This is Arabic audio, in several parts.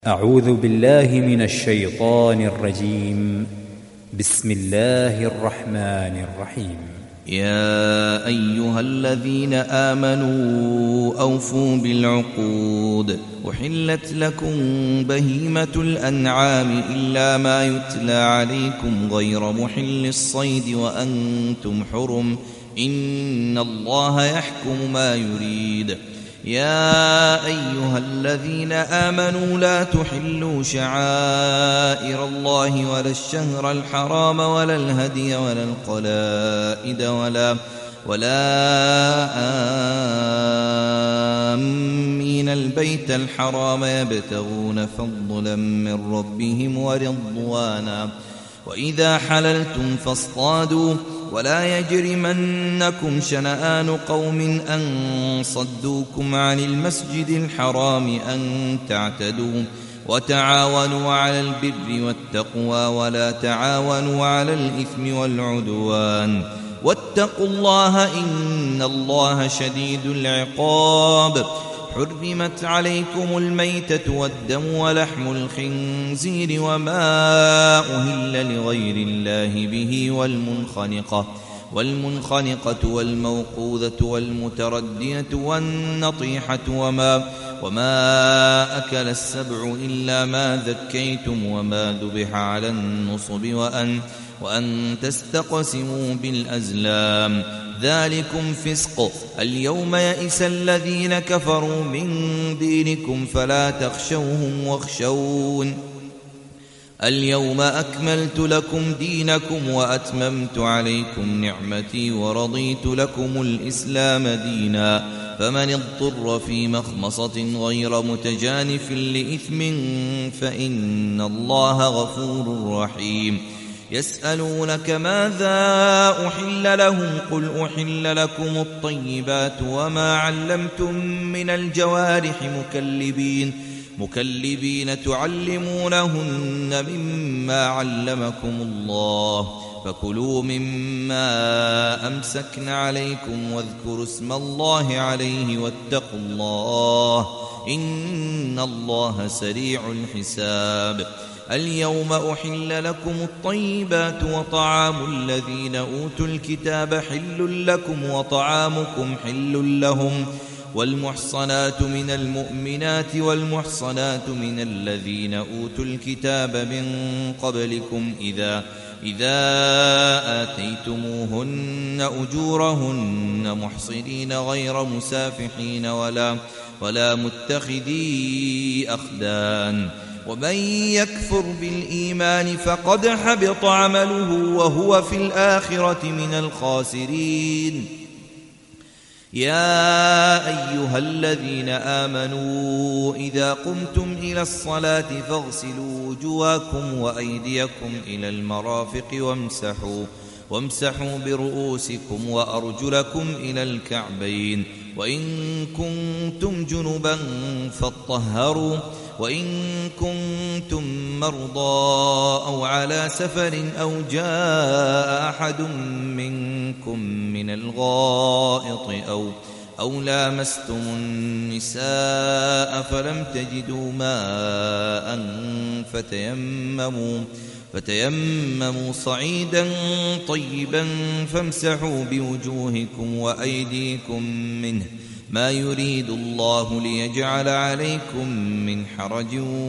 أعوذ بالله من الشيطان الرجيم. بسم الله الرحمن الرحيم. يا أيها الذين آمنوا أوفوا بالعقود أحلت لكم بهيمة الأنعام إلا ما يتلى عليكم غير محل الصيد وأنتم حرم إن الله يحكم ما يريد. يا أيها الذين آمنوا لا تحلوا شعائر الله ولا الشهر الحرام ولا الهدي ولا القلائد ولا آمين البيت الحرام يبتغون فضلا من ربهم ورضوانا وإذا حللتم فاصطادوا ولا يجرمنكم شنآن قوم أن صدوكم عن المسجد الحرام أن تعتدوا وتعاونوا على البر والتقوى ولا تعاونوا على الإثم والعدوان واتقوا الله إن الله شديد العقاب. حرمت عليكم الميتة والدم ولحم الخنزير وما أهل لغير الله به والمنخنقة والموقوذة والمتردية والنطيحة وما أكل السبع إلا ما ذكيتم وما ذبح على النصب وأن تستقسموا بالأزلام ذلكم فسق. اليوم يئس الذين كفروا من دينكم فلا تخشوهم واخشون. اليوم أكملت لكم دينكم وأتممت عليكم نعمتي ورضيت لكم الإسلام دينا فمن اضطر في مخمصة غير متجانف لإثم فإن الله غفور رحيم. يسألونك ماذا أحل لهم قل أحل لكم الطيبات وما علمتم من الجوارح مكلبين تعلمونهن مما علمكم الله فكلوا مما أمسكن عليكم واذكروا اسم الله عليه واتقوا الله إن الله سريع الحساب. اليوم أحل لكم الطيبات وطعام الذين أوتوا الكتاب حل لكم وطعامكم حل لهم والمحصنات من المؤمنات والمحصنات من الذين أوتوا الكتاب من قبلكم إذا آتيتموهن أجورهن محصنين غير مسافحين ولا متخذي أخدان ومن يكفر بالإيمان فقد حبط عمله وهو في الآخرة من الخاسرين. يا أيها الذين آمنوا إذا قمتم إلى الصلاة فاغسلوا وجوهكم وأيديكم إلى المرافق وامسحوا برؤوسكم وأرجلكم إلى الكعبين وإن كنتم جنبا فاطهروا وإن كنتم مرضى أو على سفر أو جاء أحد منكم من الغائط أو لامستم النساء فلم تجدوا ماء فتيمموا صعيدا طيبا فامسحوا بوجوهكم وأيديكم منه ما يريد الله ليجعل عليكم من حرج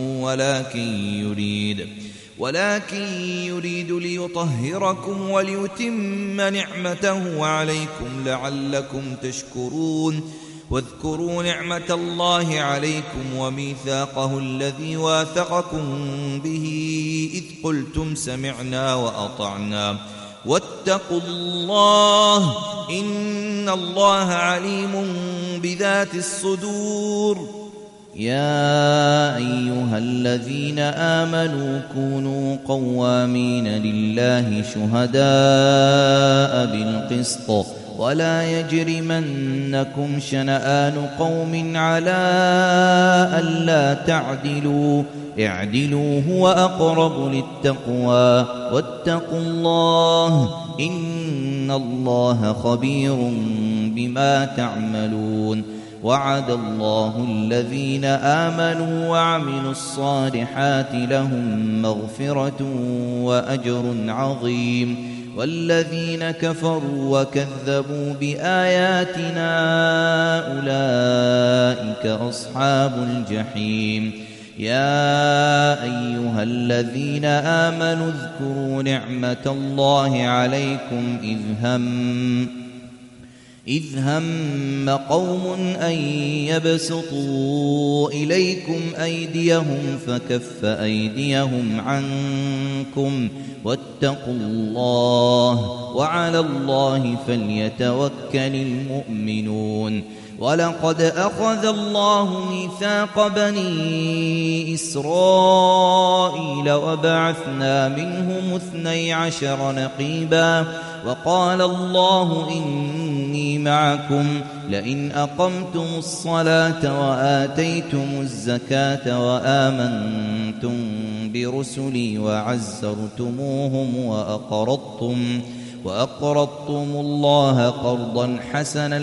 ولكن يريد ليطهركم وليتم نعمته عليكم لعلكم تشكرون. واذكروا نعمة الله عليكم وميثاقه الذي واثقكم به إذ قلتم سمعنا وأطعنا واتقوا الله إن الله عليم بذات الصدور. يا أيها الذين آمنوا كونوا قوامين لله شهداء بالقسط ولا يجرمنكم شنآن قوم على ألا تعدلوا اعدلوا هو أقرب للتقوى واتقوا الله إن الله خبير بما تعملون. وعد الله الذين آمنوا وعملوا الصالحات لهم مغفرة وأجر عظيم والذين كفروا وكذبوا بآياتنا أولئك أصحاب الجحيم يا أيها الذين آمنوا اذكروا نعمة الله عليكم إذ هم قوم أن يبسطوا إليكم أيديهم فكف أيديهم عنكم واتقوا الله وعلى الله فليتوكل المؤمنون ولقد أخذ الله ميثاق بني إسرائيل وبعثنا منهم 12 نقيبا وقال الله إني معكم لئن أقمتم الصلاة وآتيتم الزكاة وآمنتم برسلي وعزرتموهم وأقرضتم الله قرضا حسنا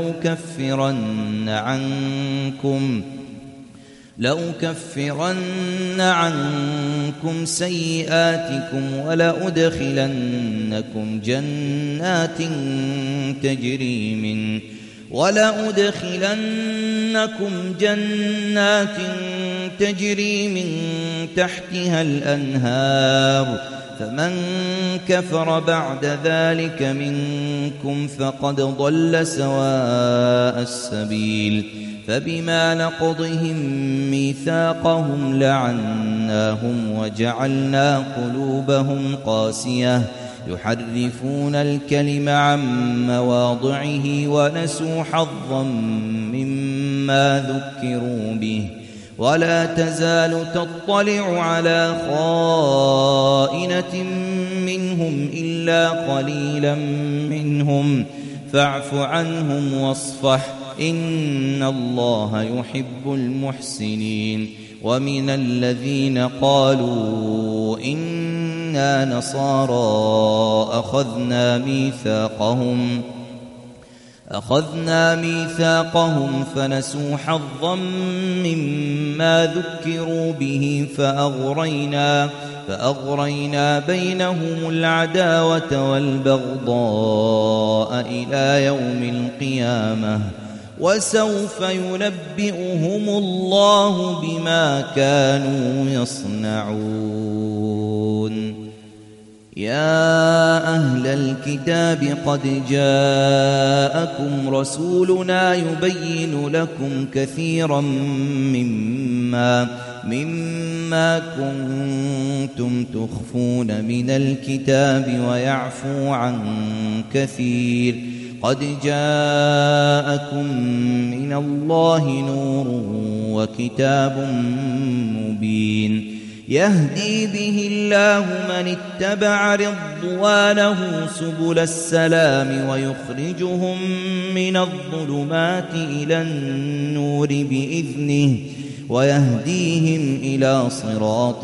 لأكفرن عنكم سيئاتكم ولأدخلنكم جنات تجري من تحتها الأنهار فمن كفر بعد ذلك منكم فقد ضل سواء السبيل فبما نقضهم ميثاقهم لعناهم وجعلنا قلوبهم قاسية يحرفون الكلم عن مواضعه ونسوا حظا مما ذكروا به ولا تزال تطلع على خائنة منهم إلا قليلا منهم فاعف عنهم واصفح إن الله يحب المحسنين ومن الذين قالوا إنا نصارى أخذنا ميثاقهم فنسوا حظا مما ذكروا به فأغرينا بينهم العداوة والبغضاء إلى يوم القيامة وسوف ينبئهم الله بما كانوا يصنعون يا أهل الكتاب قد جاءكم رسولنا يبين لكم كثيرا مما كنتم تخفون من الكتاب ويعفو عن كثير قد جاءكم من الله نور وكتاب مبين يهدي به الله من اتبع رضوانه سبل السلام ويخرجهم من الظلمات إلى النور بإذنه ويهديهم إلى صراط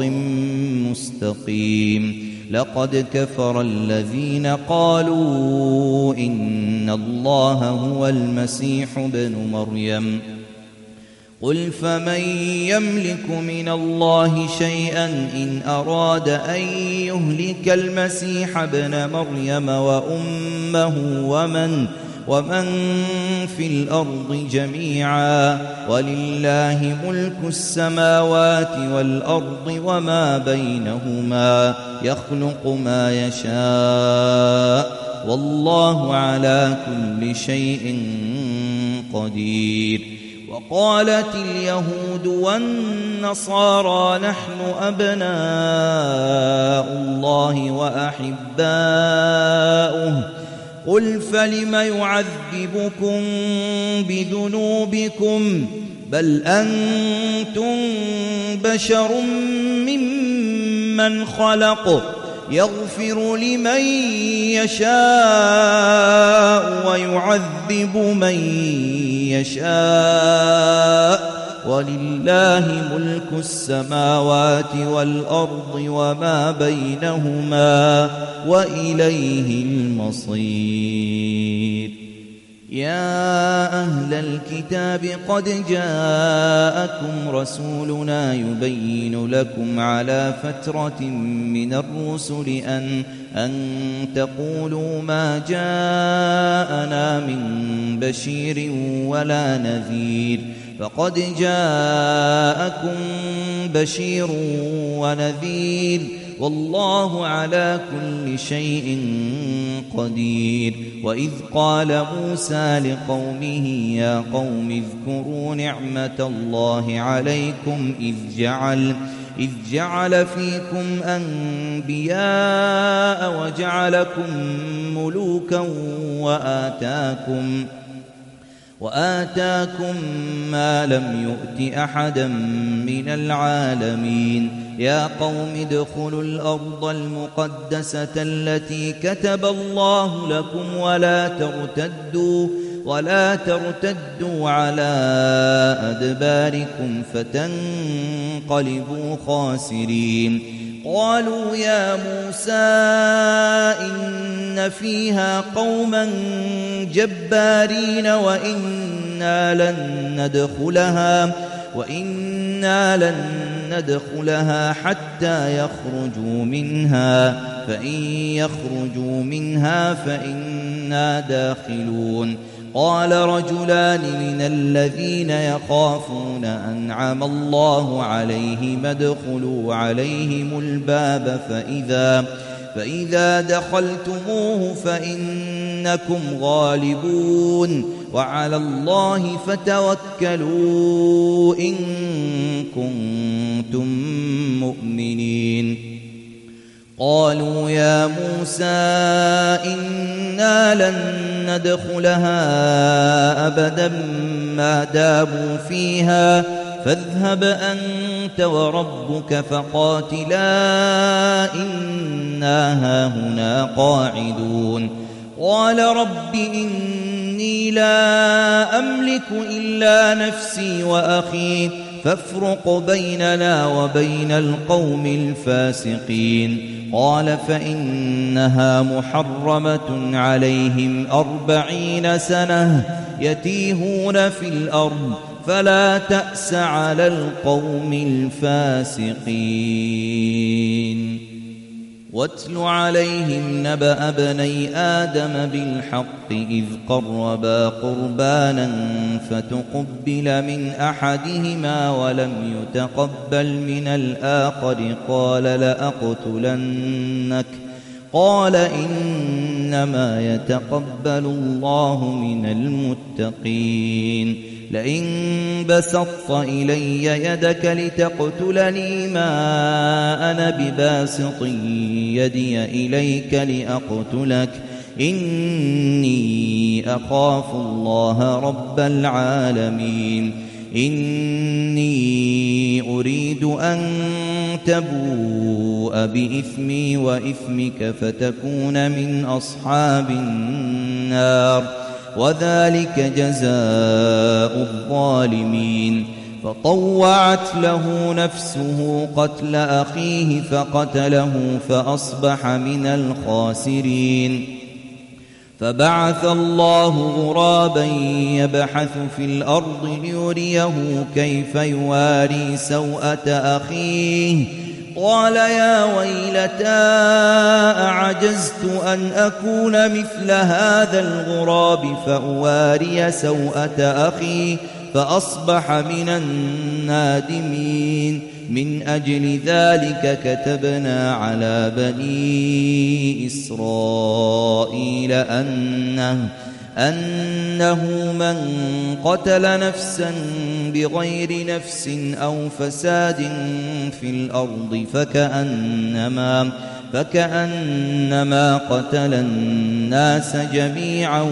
مستقيم لقد كفر الذين قالوا إن الله هو المسيح ابن مريم قل فمن يملك من الله شيئا إن أراد أن يهلك المسيح ابن مريم وأمه ومن في الأرض جميعا ولله ملك السماوات والأرض وما بينهما يخلق ما يشاء والله على كل شيء قدير وقالت اليهود والنصارى نحن أبناء الله وأحباؤه قل فلم يعذبكم بذنوبكم بل أنتم بشر ممن خلق يغفر لمن يشاء ويعذب من يشاء ولله ملك السماوات والأرض وما بينهما وإليه المصير يا أهل الكتاب قد جاءكم رسولنا يبين لكم على فترة من الرسل أن تقولوا ما جاءنا من بشير ولا نذير فقد جاءكم بشير ونذير والله على كل شيء قدير. وإذ قال موسى لقومه يا قوم اذكروا نعمة الله عليكم إذ جعل فيكم أنبياء وجعلكم ملوكا وآتاكم ما لم يؤت أحدا من العالمين. يا قوم ادخلوا الأرض المقدسة التي كتب الله لكم ولا ترتدوا على أدباركم فتنقلبوا خاسرين. قالوا يا موسى إن فيها قوما جبارين وإنا لن ندخلها حتى يخرجوا منها فإن يخرجوا منها فإنا داخلون. قال رجلان من الذين يخافون أنعم الله عليهم ادخلوا عليهم الباب فإذا دخلتموه فإنكم غالبون وعلى الله فتوكلوا إن كنتم مؤمنين. قالوا يا موسى إنا لن ندخلها أبدا ما داموا فيها فاذهب أنت وربك فقاتلا إنا هاهنا قاعدون. قال رب إني لا أملك إلا نفسي وأخي فافرق بيننا وبين القوم الفاسقين. قال فإنها محرمة عليهم 40 سنة يتيهون في الأرض فلا تأس على القوم الفاسقين. واتل عليهم نبأ ابني آدم بالحق إذ قربا قربانا فتقبل من أحدهما ولم يتقبل من الآخر قال لأقتلنك قال إنما يتقبل الله من المتقين. لئن بسطت إلي يدك لتقتلني ما أنا بباسط يدي إليك لأقتلك إني أخاف الله رب العالمين. إني أريد أن تبوء بإثمي وإثمك فتكون من أصحاب النار وذلك جزاء الظالمين. فطوعت له نفسه قتل أخيه فقتله فأصبح من الخاسرين. فبعث الله غرابا يبحث في الأرض ليريه كيف يواري سوءة أخيه قال يا ويلتى أعجزت أن أكون مثل هذا الغراب فأواري سوءة أخي فأصبح من النادمين. من أجل ذلك كتبنا على بني إسرائيل أنه من قتل نفسا بغير نفس أو فساد في الأرض فكأنما قتل الناس جميعا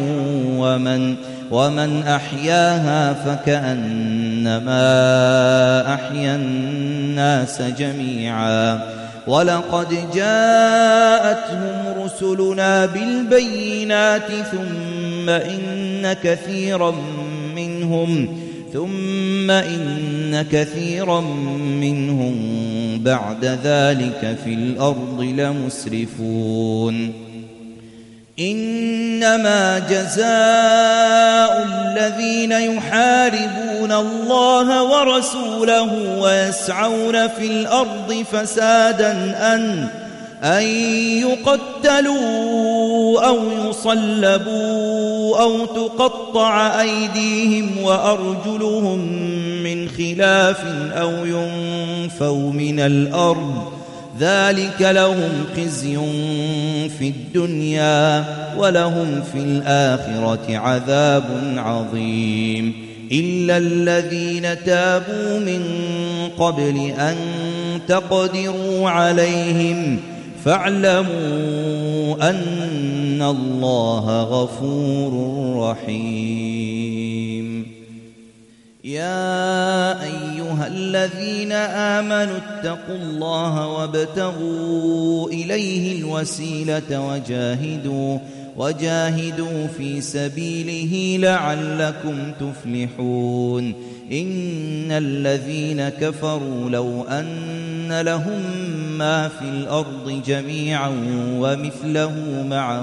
ومن أحياها فكأنما أحيا الناس جميعا. ولقد جاءتهم رسلنا بالبينات ثم إن كثيرا منهم بعد ذلك في الأرض لمسرفون. إنما جزاء الذين يحاربون الله ورسوله ويسعون في الأرض فسادا أن يقتلوا أو يصلبوا أو تقطع أيديهم وأرجلهم من خلاف أو ينفوا من الأرض ذلك لهم خزي في الدنيا ولهم في الآخرة عذاب عظيم إلا الذين تابوا من قبل أن تقدروا عليهم فاعلموا أن الله غفور رحيم يا أيها الذين آمنوا اتقوا الله وابتغوا إليه الوسيلة وجاهدوا في سبيله لعلكم تفلحون إن الذين كفروا لو أن لهم ما في الأرض جميعا ومثله معه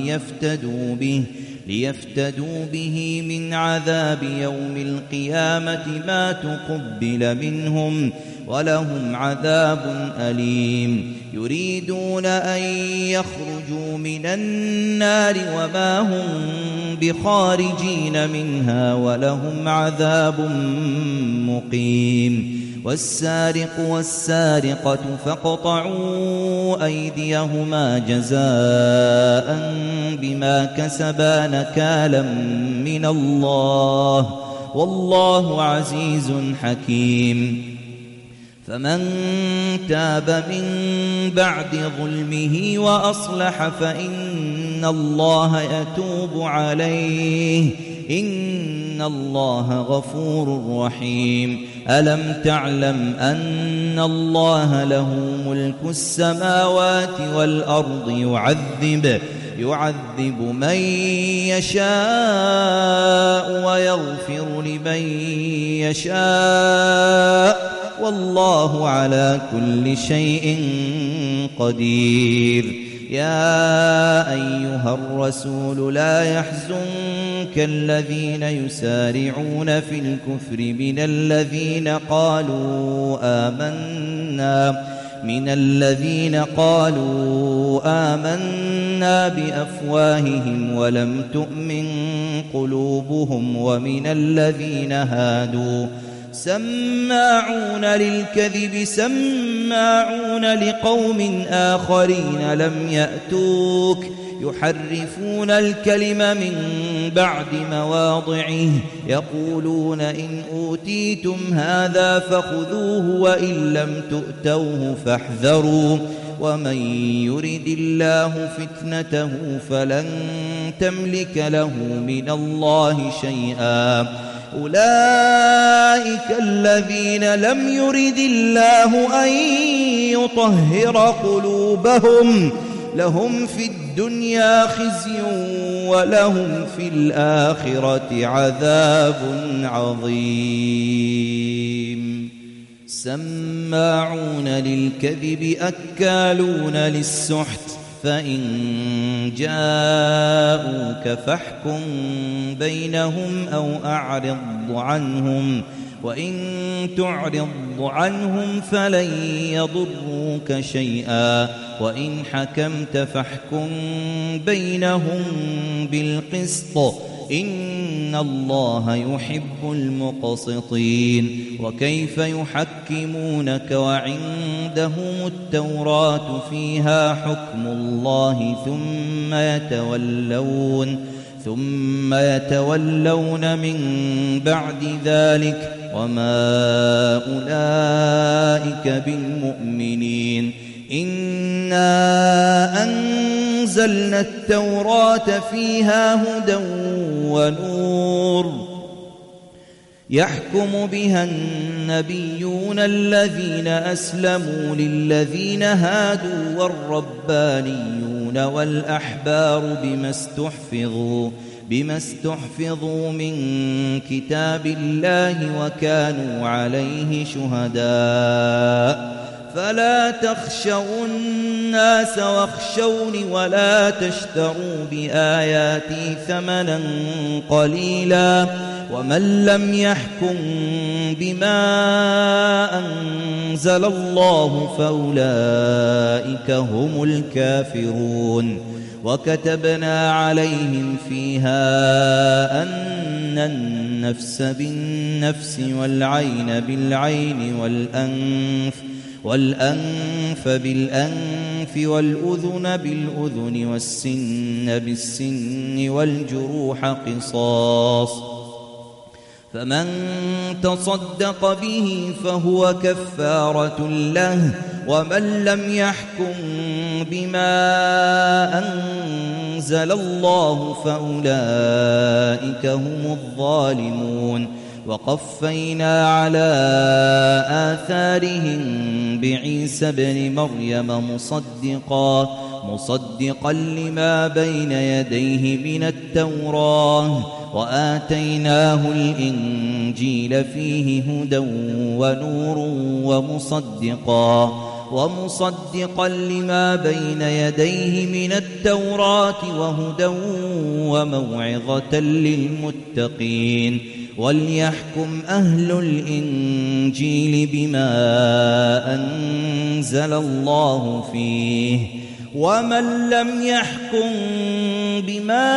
ليفتدوا به من عذاب يوم القيامة ما تقبل منهم ولهم عذاب أليم يريدون أن يخرجوا من النار وما هم بخارجين منها ولهم عذاب مقيم والسارق والسارقة فاقطعوا أيديهما جزاء بما كسبا نكالا من الله والله عزيز حكيم فمن تاب من بعد ظلمه وأصلح فإن الله يتوب عليه إن الله غفور رحيم ألم تعلم أن الله له ملك السماوات والأرض يعذب من يشاء ويغفر لمن يشاء والله على كل شيء قدير يا أيها الرسول لا يحزنك الذين يسارعون في الكفر من الذين قالوا آمنا بأفواههم ولم تؤمن قلوبهم ومن الذين هادوا سماعون للكذب سماعون لقوم آخرين لم يأتوك يحرفون الكلم من بعد مواضعه يقولون إن أوتيتم هذا فخذوه وإن لم تؤتوه فاحذروا ومن يرد الله فتنته فلن تملك له من الله شيئا أولئك الذين لم يرد الله أن يطهر قلوبهم لهم في الدنيا خزي ولهم في الآخرة عذاب عظيم سماعون للكذب أكالون للسحت فإن جاءوك فاحكم بينهم أو أعرض عنهم وإن تعرض عنهم فلن يضروك شيئا وإن حكمت فاحكم بينهم بالقسط إن الله يحب المقسطين وكيف يحكمونك وعندهم التوراة فيها حكم الله ثم يتولون من بعد ذلك وما أولئك بالمؤمنين إنا أنزلنا التوراة فيها هدى ونور يحكم بها النبيون الذين أسلموا للذين هادوا والربانيون والأحبار بما استحفظوا من كتاب الله وكانوا عليه شهداء فلا تخشوا الناس واخشوني ولا تشتروا بآياتي ثمنا قليلا ومن لم يحكم بما أنزل الله فأولئك هم الكافرون وكتبنا عليهم فيها أن النفس بالنفس والعين بالعين والأنف بالأنف والأذن بالأذن والسن بالسن والجروح قصاص فمن تصدق به فهو كفارة له ومن لم يحكم بما أنزل الله فأولئك هم الظالمون وقفينا على آثارهم بعيسى ابن مريم مصدقا لما بين يديه من التوراة وآتيناه الإنجيل فيه هدى ونور ومصدقا لما بين يديه من التوراة وهدى وموعظة للمتقين وليحكم أهل الإنجيل بما أنزل الله فيه ومن لم يحكم بما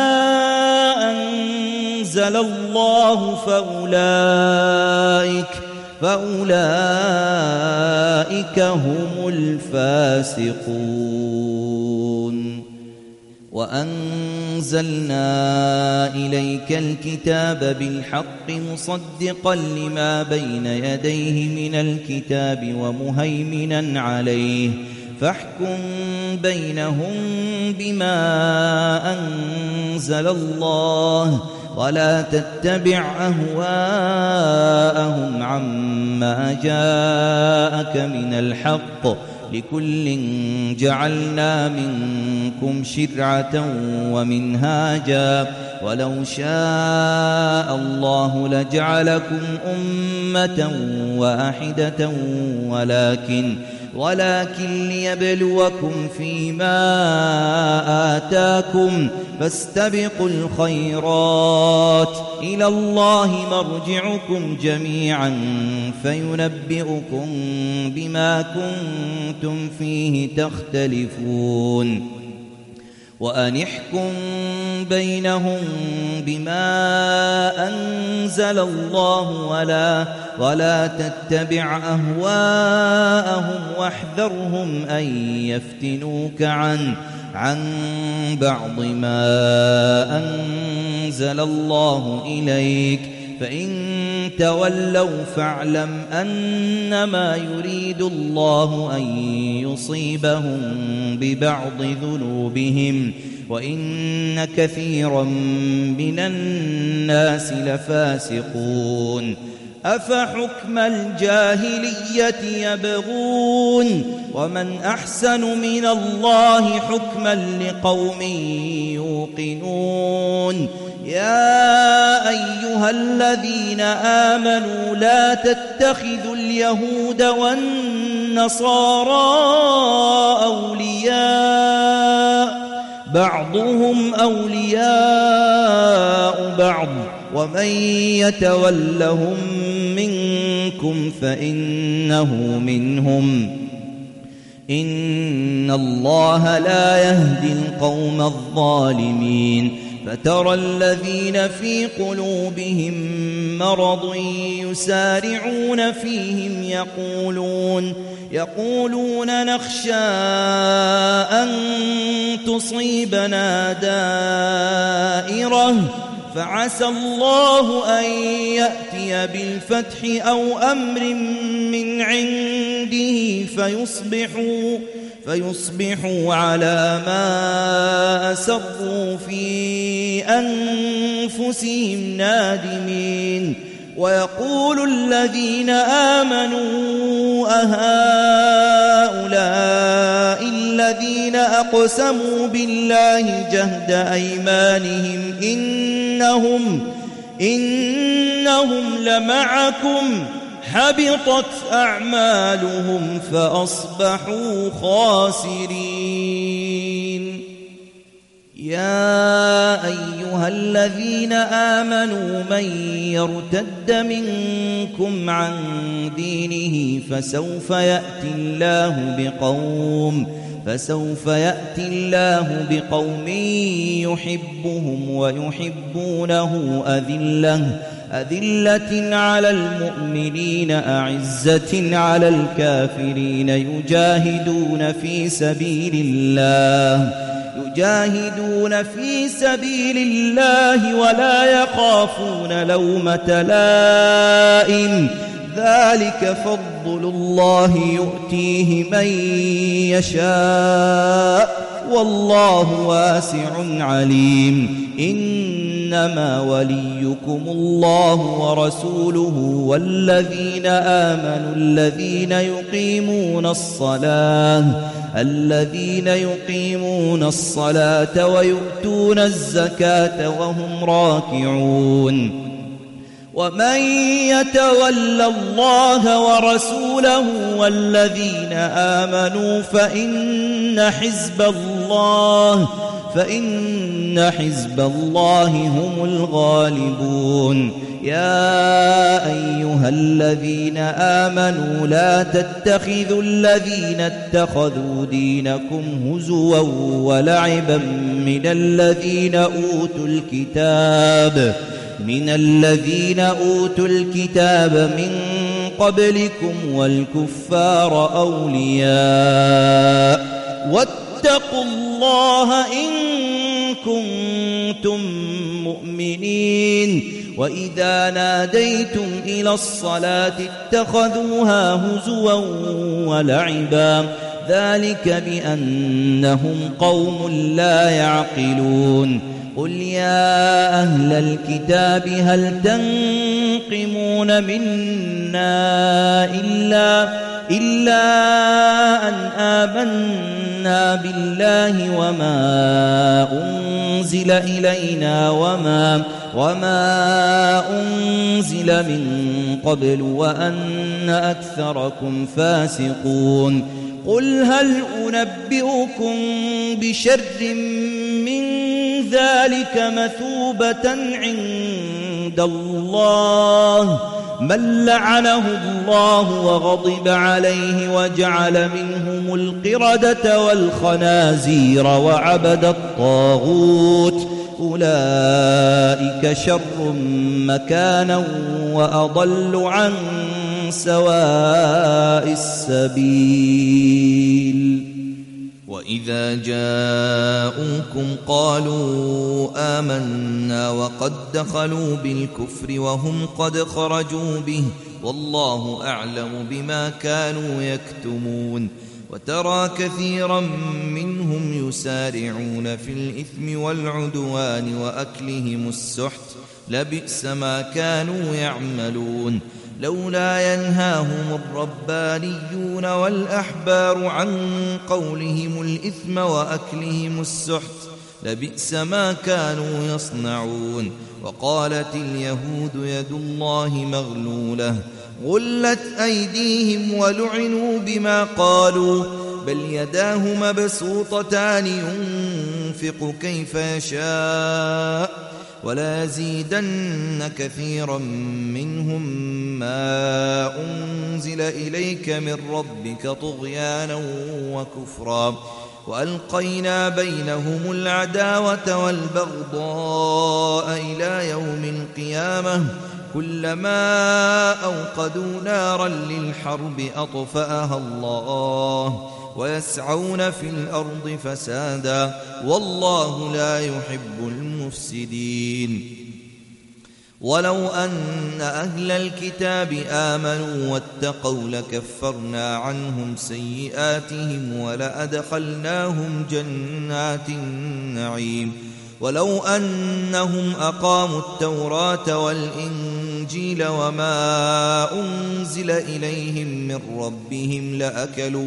أنزل الله فأولئك هم الفاسقون وأنزلنا إليك الكتاب بالحق مصدقا لما بين يديه من الكتاب ومهيمنا عليه فاحكم بينهم بما أنزل الله ولا تتبع أهواءهم عما جاءك من الحق لكل جعلنا منكم شرعة ومنهاجا ولو شاء الله لجعلكم أمة واحدة ولكن ليبلوكم فيما آتاكم فاستبقوا الخيرات إلى الله مرجعكم جميعا فينبئكم بما كنتم فيه تختلفون وأن احكم بينهم بما أنزل الله ولا تتبع أهواءهم واحذرهم أن يفتنوك عن بعض ما أنزل الله إليك فإن تولوا فاعلم أنما يريد الله أن يصيبهم ببعض ذنوبهم وإن كثيرا من الناس لفاسقون أفحكم الجاهلية يبغون ومن أحسن من الله حكما لقوم يوقنون يا أيها الذين آمنوا لا تتخذوا اليهود والنصارى أولياء بعضهم أولياء بعض ومن يتولهم منكم فإنه منهم إن الله لا يهدي القوم الظالمين فترى الذين في قلوبهم مرض يسارعون فيهم يقولون نخشى أن تصيبنا دائرة فعسى الله أن يأتي بالفتح أو أمر من عنده فيصبحوا على ما أسروا في أنفسهم نادمين ويقول الذين آمنوا أهؤلاء الذين أقسموا بالله جهد أيمانهم إنهم لمعكم حبطت أعمالهم فأصبحوا خاسرين. يا أيها الذين آمنوا من يرتد منكم عن دينه فسوف يأتي الله بقوم يحبهم ويحبونه أذلة على المؤمنين أعزة على الكافرين يجاهدون في سبيل الله ولا يخافون لومة لائم. ذلك فضل الله يؤتيه من يشاء والله واسع عليم. إنما وليكم الله ورسوله والذين آمنوا الذين يقيمون الصلاة ويؤتون الزكاة وهم راكعون. ومن يتول الله ورسوله والذين آمنوا فإن حزب الله هم الغالبون. يا أيها الذين آمنوا لا تتخذوا الذين اتخذوا دينكم هزوا ولعبا من الذين أوتوا الكتاب من قبلكم والكفار أولياء واتقوا الله إن كنتم مؤمنين. وإذا ناديتم إلى الصلاة اتخذوها هزوا ولعبا ذلك بأنهم قوم لا يعقلون. قل يا أهل الكتاب هل تنقمون منا إلا أن آمنا بالله وما أنزل إلينا وما أنزل من قبل وأن أكثركم فاسقون. قل هل أنبئكم بشر من ذلك مثوبة عند الله من لعنه الله وغضب عليه وجعل منهم القردة والخنازير وعبد الطاغوت أولئك شر مكانا وأضل عن سواء السبيل. وإذا جاءوكم قالوا آمنا وقد دخلوا بالكفر وهم قد خرجوا به والله أعلم بما كانوا يكتمون. وترى كثيرا منهم يسارعون في الإثم والعدوان وأكلهم السحت لبئس ما كانوا يعملون. لولا ينهاهم الربانيون والأحبار عن قولهم الإثم وأكلهم السحت لبئس ما كانوا يصنعون. وقالت اليهود يد الله مغلولة غلت أيديهم ولعنوا بما قالوا بل يداه مبسوطتان ينفق كيف يشاء ولا يزيدن كثيرا منهم ما أنزل إليك من ربك طغيانا وكفرا. وألقينا بينهم العداوة والبغضاء إلى يوم القيامة كلما أوقدوا نارا للحرب أطفأها الله ويسعون في الأرض فسادا والله لا يحب المفسدين. ولو أن أهل الكتاب آمنوا واتقوا لكفرنا عنهم سيئاتهم ولأدخلناهم جنات النعيم. ولو أنهم أقاموا التوراة والإنجيل وما أنزل إليهم من ربهم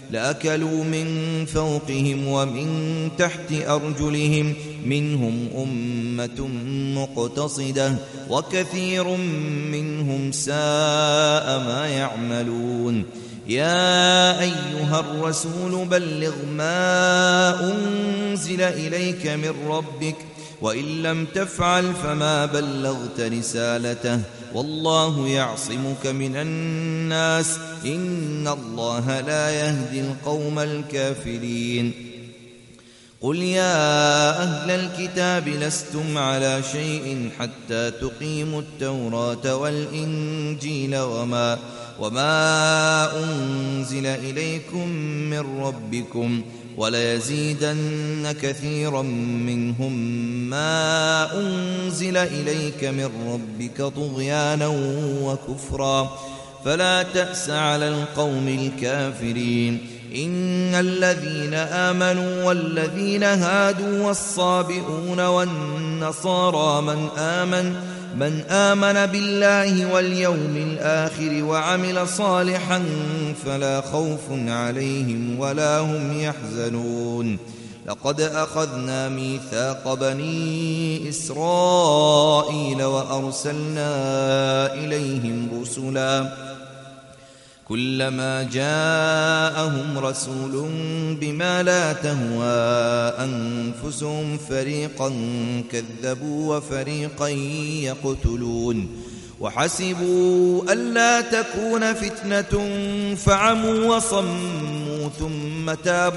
لأكلوا من فوقهم ومن تحت أرجلهم منهم أمة مقتصدة وكثير منهم ساء ما يعملون. يا أيها الرسول بلغ ما أنزل إليك من ربك وإن لم تفعل فما بلغت رسالته والله يعصمك من الناس إن الله لا يهدي القوم الكافرين. قل يا أهل الكتاب لستم على شيء حتى تقيموا التوراة والإنجيل وما أنزل إليكم من ربكم وليزيدن كثيرا منهم ما أنزل إليك من ربك طغيانا وكفرا فلا تأس على القوم الكافرين. إن الذين آمنوا والذين هادوا والصابئون والنصارى من آمن بالله واليوم الآخر وعمل صالحا فلا خوف عليهم ولا هم يحزنون. لقد أخذنا ميثاق بني إسرائيل وأرسلنا إليهم رسلا كلما جاءهم رسول بما لا تهوى أنفسهم فريقا كذبوا وفريقا يقتلون وحسبوا ألا تكون فتنة فعموا وصموا ثم تاب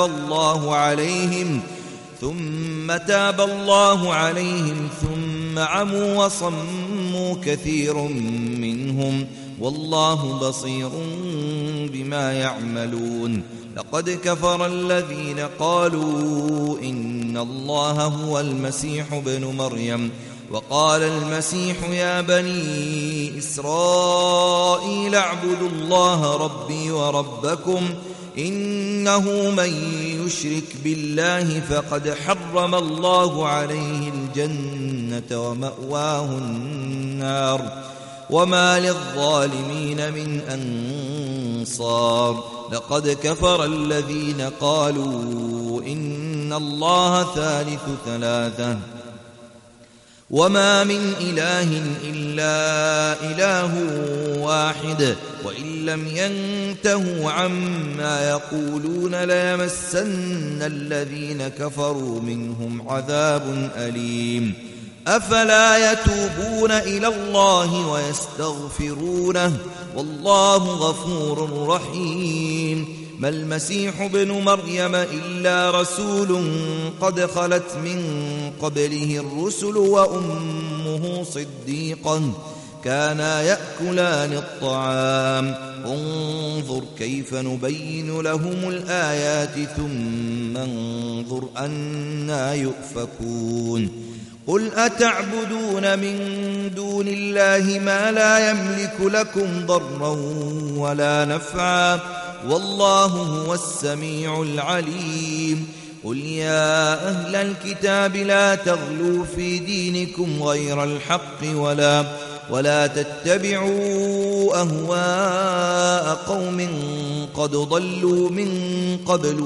الله عليهم ثم عموا وصموا كثير منهم والله بصير بما يعملون. لقد كفر الذين قالوا إن الله هو المسيح ابن مريم وقال المسيح يا بني إسرائيل اعبدوا الله ربي وربكم إنه من يشرك بالله فقد حرم الله عليه الجنة ومأواه النار وما للظالمين من أنصار. لقد كفر الذين قالوا إن الله ثالث ثلاثة وما من إله إلا إله واحد وإن لم ينتهوا عما يقولون ليمسن الذين كفروا منهم عذاب أليم. أفلا يتوبون إلى الله ويستغفرونه والله غفور رحيم. ما المسيح ابن مريم إلا رسول قد خلت من قبله الرسل وأمه صديقة كانا يأكلان الطعام انظر كيف نبين لهم الآيات ثم انظر أنا يؤفكون. قل أتعبدون من دون الله ما لا يملك لكم ضرا ولا نفعا والله هو السميع العليم. قل يا أهل الكتاب لا تغلوا في دينكم غير الحق ولا تتبعوا أهواء قوم قد ضلوا من قبل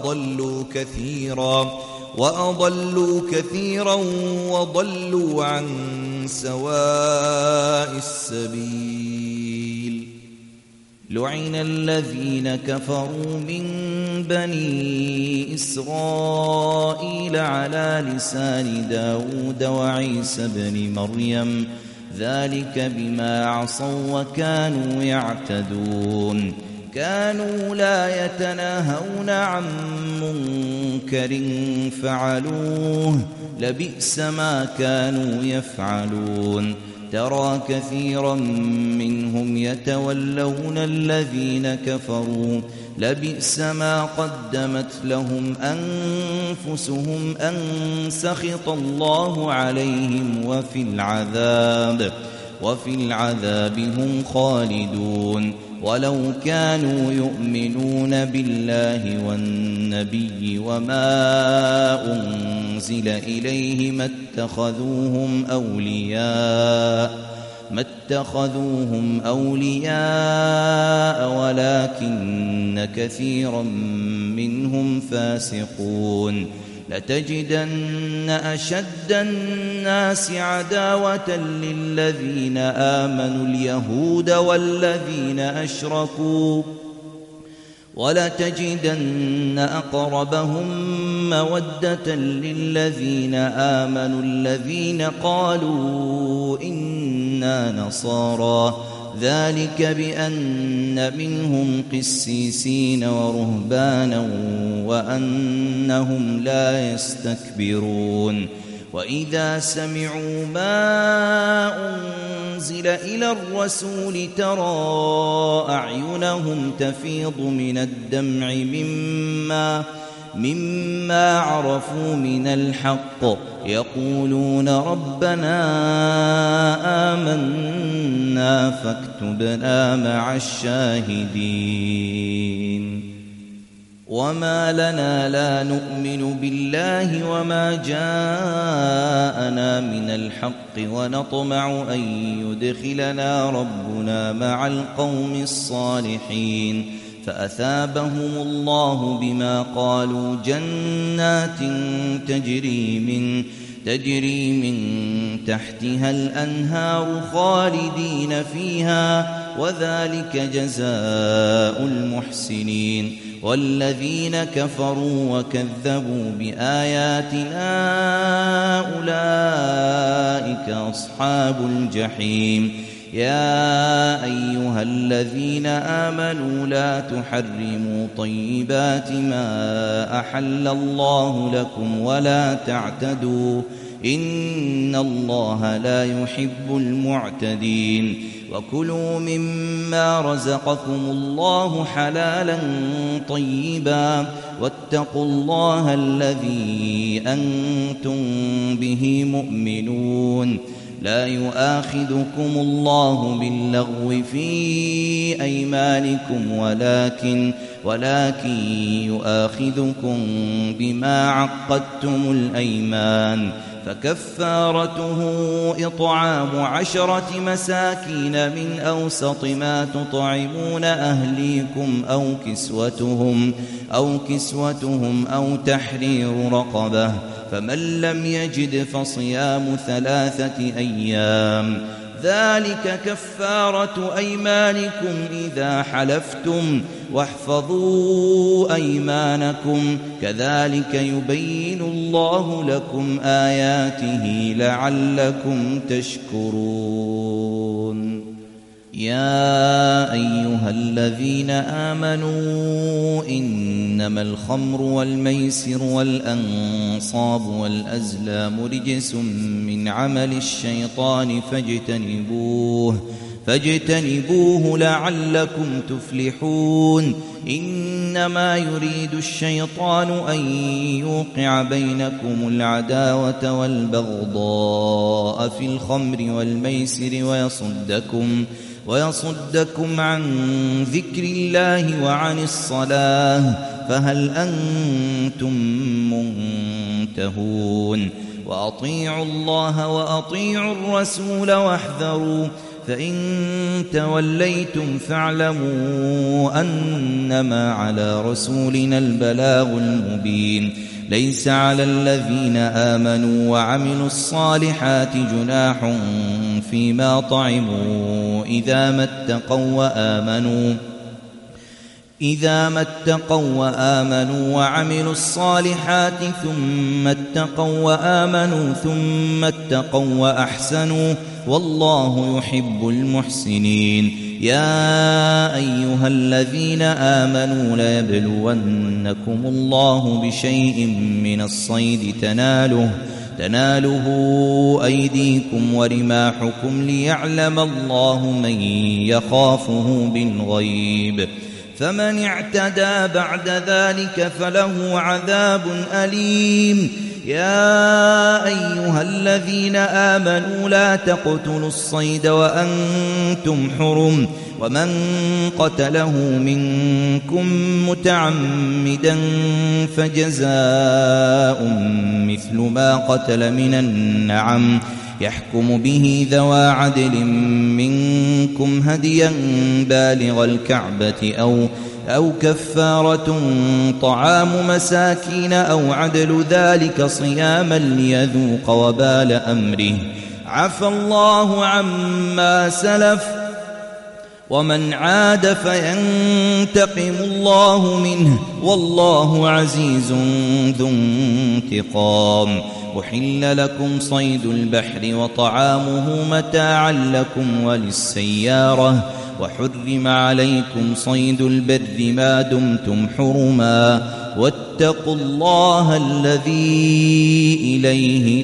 وأضلوا كثيرا وضلوا عن سواء السبيل. لعن الذين كفروا من بني إسرائيل على لسان داود وعيسى بن مريم ذلك بما عصوا وكانوا يعتدون. كانوا لا يتناهون عن منكر فعلوه لبئس ما كانوا يفعلون. ترى كثيرا منهم يتولون الذين كفروا لبئس ما قدمت لهم أنفسهم أن سخط الله عليهم وفي العذاب هم خالدون. ولو كانوا يؤمنون بالله والنبي وما أنزل إليه ما اتخذوهم أولياء ما اتخذوهم أولياء ولكن كثيرا منهم فاسقون لتجدن أشد الناس عداوة للذين آمنوا اليهود والذين أشركوا ولتجدن أقربهم مودة للذين آمنوا الذين قالوا إنا نصارى ذلك بأن منهم قسيسين ورهبانا وأنهم لا يستكبرون وإذا سمعوا ما أنزل إلى الرسول ترى أعينهم تفيض من الدمع مما عرفوا من الحق يقولون ربنا آمنا فاكتبنا مع الشاهدين وما لنا لا نؤمن بالله وما جاءنا من الحق ونطمع أن يدخلنا ربنا مع القوم الصالحين فأثابهم الله بما قالوا جنات تجري من تحتها الأنهار خالدين فيها وذلك جزاء المحسنين والذين كفروا وكذبوا بآياتنا أولئك أصحاب الجحيم يا أيها الذين آمنوا لا تحرموا طيبات ما أحل الله لكم ولا تعتدوا إن الله لا يحب المعتدين وكلوا مما رزقكم الله حلالا طيبا واتقوا الله الذي أنتم به مؤمنون لا يؤاخذكم الله باللغو في أيمانكم ولكن يؤاخذكم بما عقدتم الأيمان فكفارته إطعام 10 مساكين من أوسط ما تطعمون أهليكم أو كسوتهم أو تحرير رقبة فمن لم يجد فصيام 3 أيام ذلك كفارة أيمانكم إذا حلفتم واحفظوا أيمانكم كذلك يبين الله لكم آياته لعلكم تشكرون يا أيها الذين آمنوا إنما الخمر والميسر والأنصاب والأزلام رجس من عمل الشيطان فاجتنبوه لعلكم تفلحون إنما يريد الشيطان أن يوقع بينكم العداوة والبغضاء في الخمر والميسر ويصدكم عن ذكر الله وعن الصلاة فهل أنتم منتهون وأطيعوا الله وأطيعوا الرسول واحذروا فإن توليتم فاعلموا أنما على رسولنا البلاغ المبين ليس على الذين آمنوا وعملوا الصالحات جناح فيما طعموا إذا ما اتقوا وآمنوا وعملوا الصالحات ثم اتقوا وأحسنوا والله يحب المحسنين يا أيها الذين آمنوا ليبلونكم الله بشيء من الصيد تناله أيديكم ورماحكم ليعلم الله من يخافه بالغيب فمن اعتدى بعد ذلك فله عذاب أليم يا أيها الذين آمنوا لا تقتلوا الصيد وأنتم حرم ومن قتله منكم متعمدا فجزاء مثل ما قتل من النعم يحكم به ذوى عدل منكم هديا بالغ الكعبة أو كفارة طعام مساكين أو عدل ذلك صياما ليذوق وبال أمره عفى الله عما سلف ومن عاد فينتقم الله منه والله عزيز ذو انتقام. أحل لكم صيد البحر وطعامه متاعا لكم وللسيارة وحرم عليكم صيد البر ما دمتم حرما واتقوا الله الذي إليه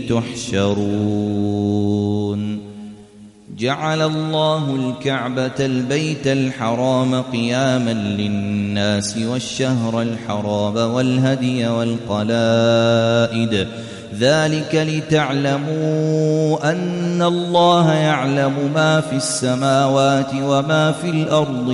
تحشرون. جعل الله الكعبة البيت الحرام قياما للناس والشهر الحرام والهدي والقلائد ذلك لتعلموا أن الله يعلم ما في السماوات وما في الأرض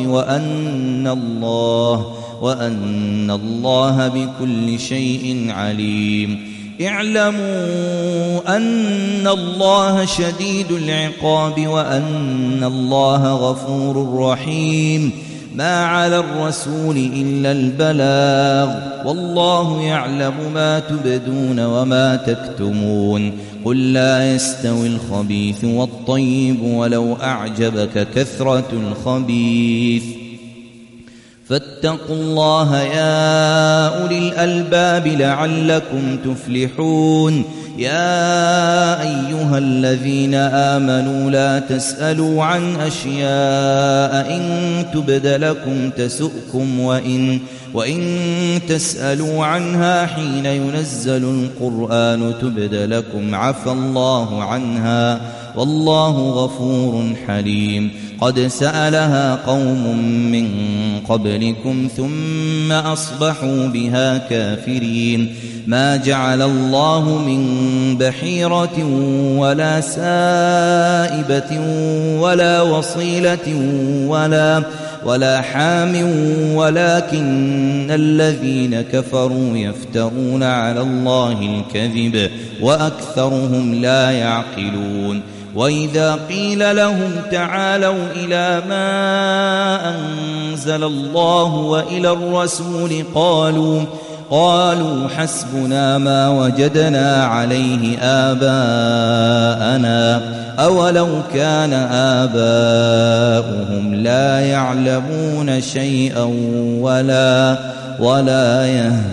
وأن الله بكل شيء عليم. اعلموا أن الله شديد العقاب وأن الله غفور رحيم. ما على الرسول إلا البلاغ والله يعلم ما تبدون وما تكتمون. قل لا يستوي الخبيث والطيب ولو أعجبك كثرة الخبيث فاتقوا الله يا أولي الألباب لعلكم تفلحون. يا أيها الذين آمنوا لا تسألوا عن أشياء إن تبد لكم تسؤكم وإن تسألوا عنها حين ينزل القرآن تبد لكم عفى الله عنها والله غفور حليم. قد سألها قوم من قبلكم ثم أصبحوا بها كافرين. ما جعل الله من بحيرة ولا سائبة ولا وصيلة ولا حام ولكن الذين كفروا يفترون على الله الكذب وأكثرهم لا يعقلون. وإذا قيل لهم تعالوا إلى ما أنزل الله وإلى الرسول قالوا حسبنا ما وجدنا عليه آباءنا أولو كان آباؤهم لا يعلمون شيئا ولا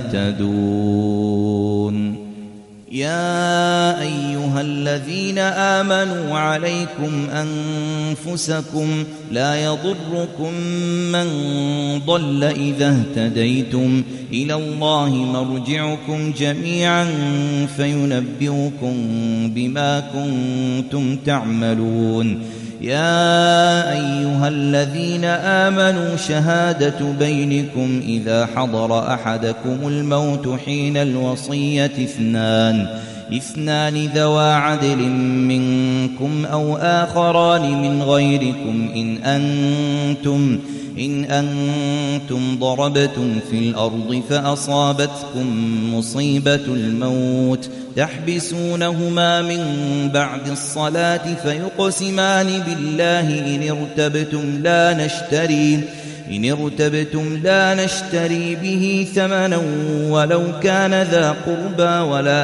يهتدون. يا أيها الذين آمنوا عليكم أنفسكم لا يضركم من ضل إذا اهتديتم إلى الله مرجعكم جميعا فينبئكم بما كنتم تعملون. يا أيها الذين آمنوا شهادة بينكم إذا حضر أحدكم الموت حين الوصية اثنان ذوى عدل منكم أو آخران من غيركم إن أنتم ضربتم في الأرض فأصابتكم مصيبة الموت تحبسونهما من بعد الصلاة فيقسمان بالله إن ارتبتم لا نشتري به ثمنا ولو كان ذا قربى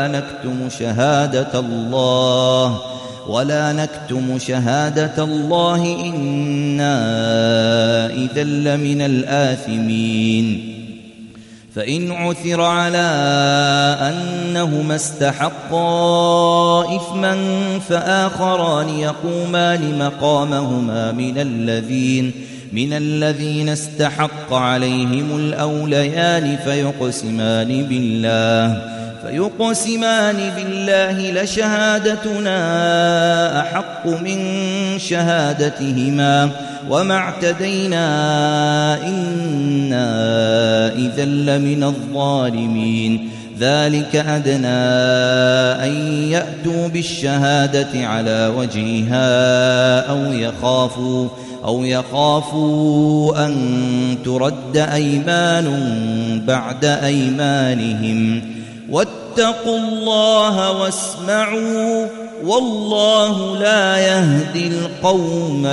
ولا نكتم شهادة الله إنا إذا لمن الآثمين. فإن عثر على أنهما استحقا إثما فآخران يقومان مقامهما من الذين استحق عليهم الأوليان فيقسمان بالله لشهادتنا أحق من شهادتهما وما اعتدينا إنا إذا لمن الظالمين. ذلك أدنى أن يأتوا بالشهادة على وجهها أو يخافوا أن ترد أيمان بعد أيمانهم. واتقوا الله واسمعوا والله لا يهدي القوم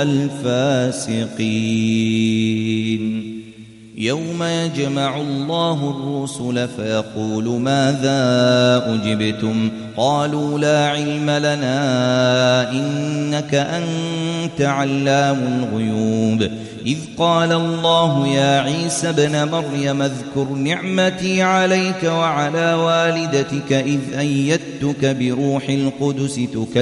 الفاسقين. يوم يجمع الله الرسل فيقول ماذا أجبتم؟ قالوا لا علم لنا إنك أنت علام الغيوب. إذ قال الله يا عيسى ابن مريم اذكر نعمتي عليك وعلى والدتك إذ أيدتك بروح القدس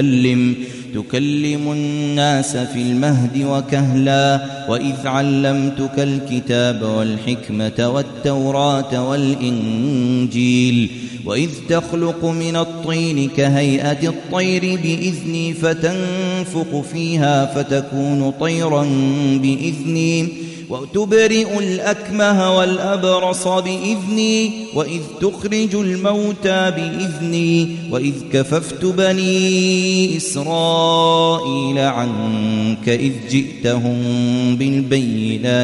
تكلم الناس في المهد وكهلا وإذ علمتك الكتاب والحكمة والتوراة والإنجيل وإذ تخلق من الطين كهيئة الطير بإذني فتنفخ فيها فتكون طيرا بإذني وتبرئ الأكمه والأبرص بإذني وإذ تخرج الموتى بإذني وإذ كففت بني إسرائيل عنك إذ جئتهم بالبينات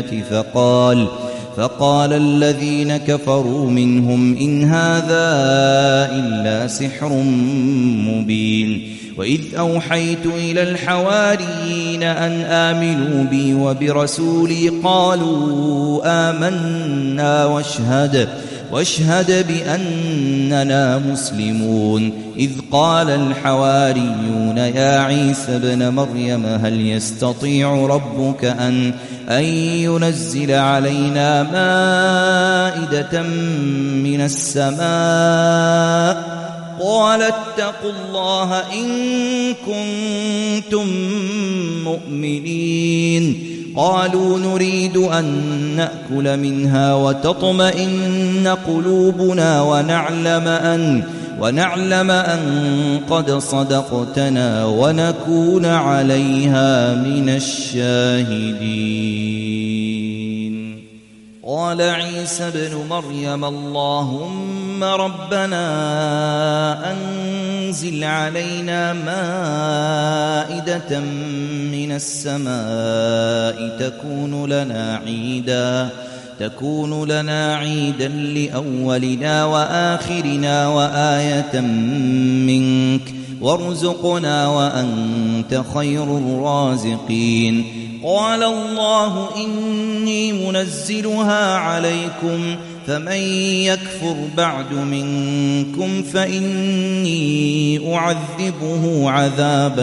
فقال الذين كفروا منهم إن هذا إلا سحر مبين. وإذ أوحيت إلى الحواريين أن آمنوا بي وبرسولي قالوا آمنا واشهد بأننا مسلمون. إذ قال الحواريون يا عيسى ابن مريم هل يستطيع ربك أن ينزل علينا مائدة من السماء؟ قال اتقوا الله إن كنتم مؤمنين. قالوا نريد أن نأكل منها وتطمئن قلوبنا ونعلم أن قد صدقتنا ونكون عليها من الشاهدين. قال عيسى ابن مريم اللهم ربنا أنزل علينا مائدة من السماء تكون لنا عيدا لأولنا وآخرنا وآية منك وارزقنا وأنت خير الرازقين. قال الله إني منزلها عليكم فمن يكفر بعد منكم فإني أعذبه عذابا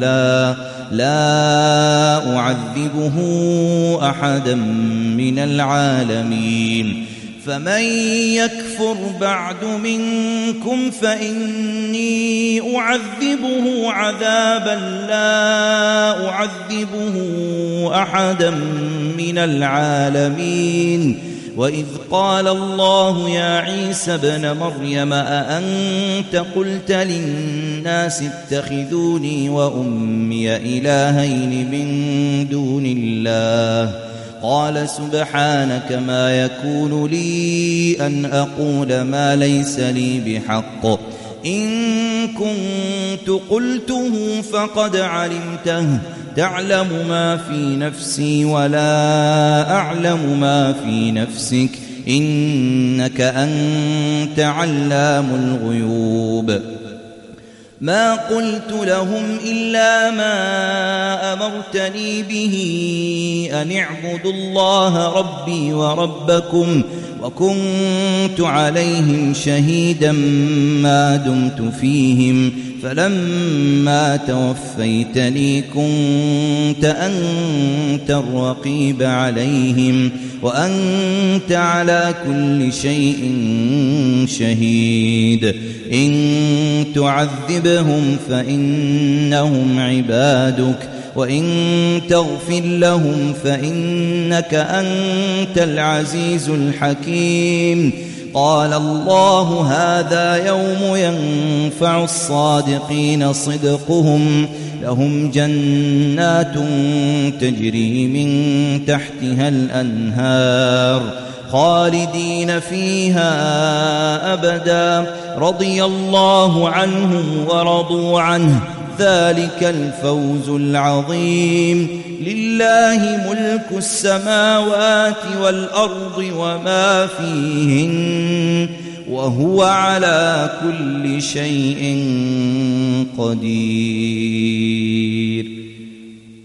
لا أعذبه أحدا من العالمين. فمن يكفر بعد منكم فإني أعذبه عذابا لا أعذبه أحدا من العالمين. وإذ قال الله يا عيسى ابن مريم أأنت قلت للناس اتخذوني وأمي إلهين من دون الله؟ قال سبحانك ما يكون لي أن أقول ما ليس لي بحق إن كنت قلته فقد علمته تعلم ما في نفسي ولا أعلم ما في نفسك إنك أنت علام الغيوب. ما قلت لهم إلا ما أمرتني به أن اعبدوا الله ربي وربكم وكنت عليهم شهيدا ما دمت فيهم فلما توفيتني كنت أنت الرقيب عليهم وأنت على كل شيء شهيد. إن تعذبهم فإنهم عبادك وإن تغفر لهم فإنك أنت العزيز الحكيم. قال الله هذا يوم ينفع الصادقين صدقهم لهم جنات تجري من تحتها الأنهار خالدين فيها أبدا رضي الله عنهم ورضوا عنه ذلك الفوز العظيم. لله ملك السماوات والأرض وما فيهن وهو على كل شيء قدير.